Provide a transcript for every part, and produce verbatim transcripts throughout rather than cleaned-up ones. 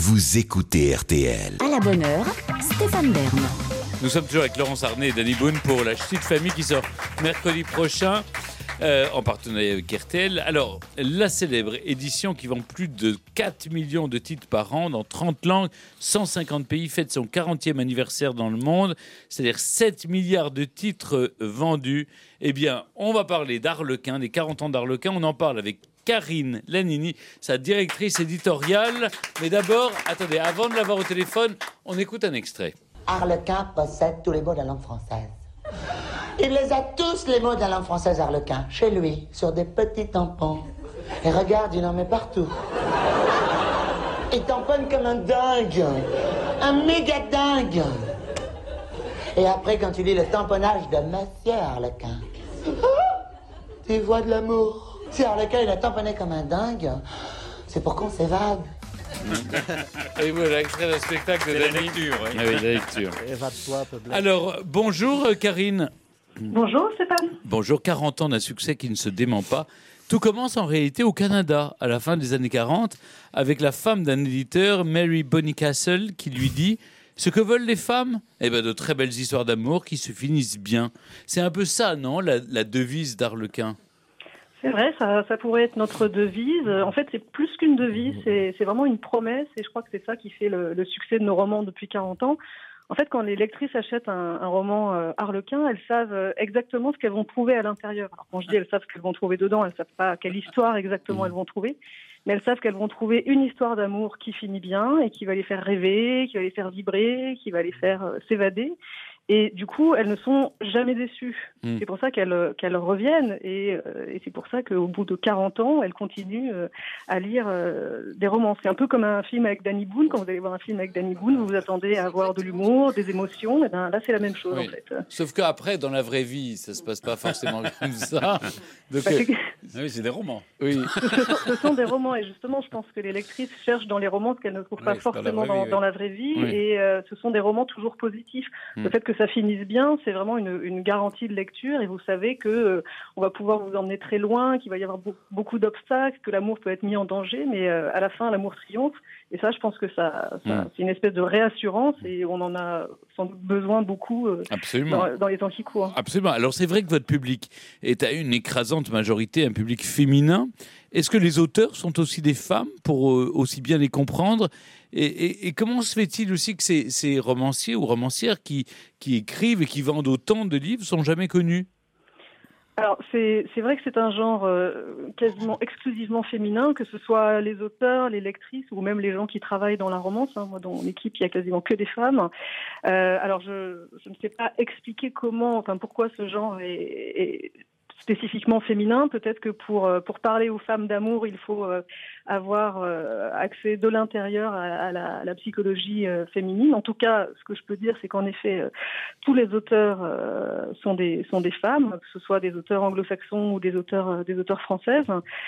vous écoutez R T L. À la bonne heure, Stéphane Bern. Nous sommes toujours avec Laurence Arnay et Danny Boone pour La Petite Famille qui sort mercredi prochain euh, en partenariat avec R T L. Alors, la célèbre édition qui vend plus de quatre millions de titres par an dans trente langues, cent cinquante pays, fête son quarantième anniversaire dans le monde, c'est-à-dire sept milliards de titres vendus. Eh bien, on va parler d'Arlequin, des quarante ans d'Arlequin. On en parle avec Karine Lanini, sa directrice éditoriale. Mais d'abord, attendez, avant de l'avoir au téléphone, on écoute un extrait. Arlequin possède tous les mots de la langue française. Il les a tous, les mots de la langue française, Arlequin, chez lui, sur des petits tampons. Et regarde, il en met partout. Il tamponne comme un dingue, un méga dingue. Et après, quand tu lis le tamponnage de Monsieur Arlequin, tu vois de l'amour. Si Arlequin, il a tamponné comme un dingue, c'est pour qu'on s'évade. Et voilà, extrait d'un spectacle de Danny. lecture, oui. Ah oui, la lecture. Évade-toi, peuple. Alors, bonjour Karine. Bonjour Stéphane. Bonjour, quarante ans d'un succès qui ne se dément pas. Tout commence en réalité au Canada, à la fin des années quarante, avec la femme d'un éditeur, Mary Bonnycastle, qui lui dit « Ce que veulent les femmes, eh ben, de très belles histoires d'amour qui se finissent bien. » C'est un peu ça, non, la, la devise d'Arlequin? C'est vrai, ça, ça pourrait être notre devise. En fait, c'est plus qu'une devise, c'est, c'est vraiment une promesse et je crois que c'est ça qui fait le, le succès de nos romans depuis quarante ans. En fait, quand les lectrices achètent un, un roman euh, Arlequin, elles savent exactement ce qu'elles vont trouver à l'intérieur. Alors quand je dis elles savent ce qu'elles vont trouver dedans, elles ne savent pas quelle histoire exactement elles vont trouver, mais elles savent qu'elles vont trouver une histoire d'amour qui finit bien et qui va les faire rêver, qui va les faire vibrer, qui va les faire euh, s'évader. Et du coup, elles ne sont jamais déçues. Mmh. C'est pour ça qu'elles, qu'elles reviennent. Et, euh, et c'est pour ça qu'au bout de quarante ans, elles continuent euh, à lire euh, des romans. C'est un peu comme un film avec Danny Boone. Quand vous allez voir un film avec Danny Boone, vous vous attendez à avoir de l'humour, des émotions. Et ben, là, c'est la même chose, oui. En fait. Sauf qu'après, dans la vraie vie, ça ne se passe pas forcément comme ça. Donc, Parce que... Oui, c'est des romans. Oui. Ce, sont, ce sont des romans. Et justement, je pense que les lectrices cherchent dans les romans ce qu'elles ne trouvent oui, pas forcément dans, vie, dans oui. la vraie vie. Oui. Et euh, ce sont des romans toujours positifs. Mmh. Le fait que ça finisse bien, c'est vraiment une, une garantie de lecture et vous savez que euh, on va pouvoir vous emmener très loin, qu'il va y avoir be- beaucoup d'obstacles, que l'amour peut être mis en danger, mais euh, à la fin, l'amour triomphe. Et ça, je pense que ça, ça mmh. c'est une espèce de réassurance et on en a sans doute besoin beaucoup euh, dans, dans les temps qui courent. Absolument. Alors c'est vrai que votre public est à une écrasante majorité un public féminin. Est-ce que les auteurs sont aussi des femmes pour euh, aussi bien les comprendre ? Et, et, et comment se fait-il aussi que ces, ces romanciers ou romancières qui, qui écrivent et qui vendent autant de livres sont jamais connus ? Alors, c'est, c'est vrai que c'est un genre euh, quasiment exclusivement féminin, que ce soit les auteurs, les lectrices ou même les gens qui travaillent dans la romance. Hein. Moi, dans mon équipe, il y a quasiment que des femmes. Euh, alors, je, je ne sais pas expliquer comment, enfin, pourquoi ce genre est... est spécifiquement féminin. Peut-être que pour pour parler aux femmes d'amour, il faut euh, avoir euh, accès de l'intérieur à, à, la, à la psychologie euh, féminine. En tout cas, ce que je peux dire, c'est qu'en effet, euh, tous les auteurs euh, sont des sont des femmes, que ce soit des auteurs anglo-saxons ou des auteurs euh, des auteurs françaises.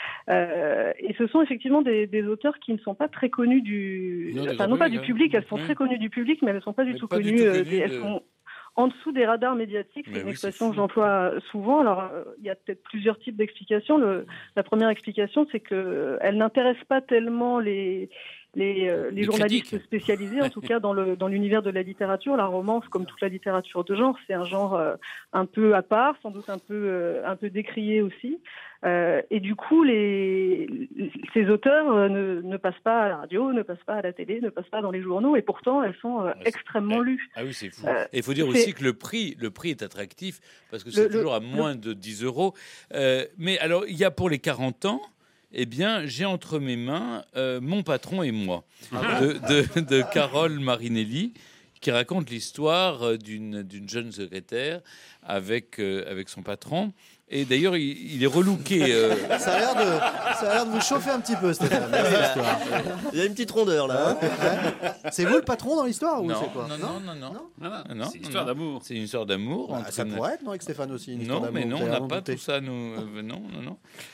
Euh, et ce sont effectivement des, des auteurs qui ne sont pas très connus du, non, enfin non pas du public. Elles sont oui. très connues du public, mais elles ne sont pas du mais tout pas connues. Du tout euh, connues elles de... sont en dessous des radars médiatiques, c'est mais une oui, expression c'est que j'emploie souvent. Alors, euh, il y a peut-être plusieurs types d'explications. Le, la première explication, c'est que euh, elle n'intéresse pas tellement les les, euh, les, les journalistes critiques. Spécialisés, en tout cas dans le dans l'univers de la littérature. La romance, comme toute la littérature de genre, c'est un genre euh, un peu à part, sans doute un peu euh, un peu décrié aussi. Euh, et du coup, les, ces auteurs euh, ne, ne passent pas à la radio, ne passent pas à la télé, ne passent pas dans les journaux, et pourtant elles sont euh, extrêmement c'est... lues. Ah oui, c'est fou. Euh, et il faut dire c'est... aussi que le prix, le prix est attractif parce que c'est le, toujours le, à moins le... de dix euros. Euh, mais alors, il y a pour les quarante ans. Eh bien, j'ai entre mes mains euh, Mon patron et moi, ah de, de, de Carole Marinelli, qui raconte l'histoire d'une, d'une jeune secrétaire avec, euh, avec son patron. Et d'ailleurs, il, il est relooké. Euh... Ça, a l'air de, ça a l'air de vous chauffer un petit peu, Stéphane. Il y a une petite rondeur, là. Hein. C'est vous le patron dans l'histoire ou non, c'est quoi non, non, non, non, non, non, non, non. C'est une histoire d'amour. C'est une histoire d'amour. Bah, ça une... pourrait être, non, avec Stéphane aussi. Une non, mais non, on n'a pas douter. tout ça, nous. Euh, non, non, non.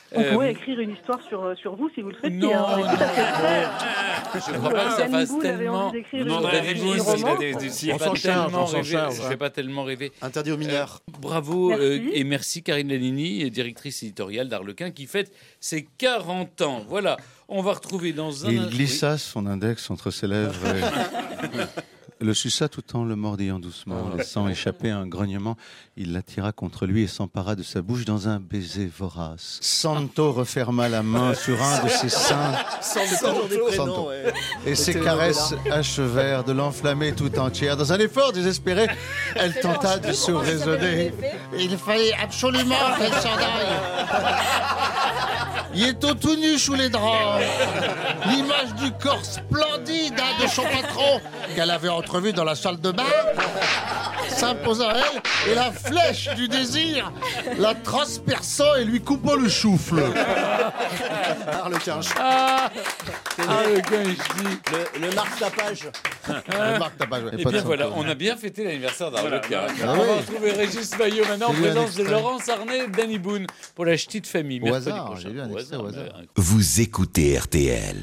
On Euh, pourrait écrire une histoire sur, sur vous si vous le souhaitez. Non, hein. non, je crois pas que ça Danny fasse Boone avait tellement. envie d'écrire Non, une- Danny un Boone, roman. il a des- des- il On a s'en pas charge, tellement on s'en rêvé. charge, Je ouais. vais pas tellement rêver. Interdit aux mineurs. Bravo Merci. euh, et merci Karine Lanini, directrice éditoriale d'Arlequin, qui fête ses quarante ans. Voilà, on va retrouver dans un... Et il glissa son index entre ses lèvres et le suça tout en le mordillant doucement, laissant échapper un grognement. Il l'attira contre lui et s'empara de sa bouche dans un baiser vorace. Santo referma la main sur un de ses seins Sans toujours des prénoms, Santo. ouais. et ses caresses achevèrent de l'enflammer tout entière. Dans un effort désespéré, elle tenta de se raisonner. Il fallait absolument qu'elle s'en aille. Il est au tout nu sous les draps. L'image du corps splendide hein, de son patron qu'elle avait entrevu dans la salle de bain s'impose à elle et la flèche du désir la transperçant et lui coupant le souffle. Arlequin. Ah, Arlequin, je dis. Le, le marque tapage. Le marque tabac, ouais. Eh Pas de bien voilà, Santo. on a bien fêté l'anniversaire d'Arlequin. Ah on oui. va retrouver Régis Maillot maintenant en J'ai lu un présence de extrait. Laurence Arnay et Danny Boone pour la petite famille. Au mercredi hasard, prochain. j'ai lu un extrait au hasard. mais- Vous écoutez R T L.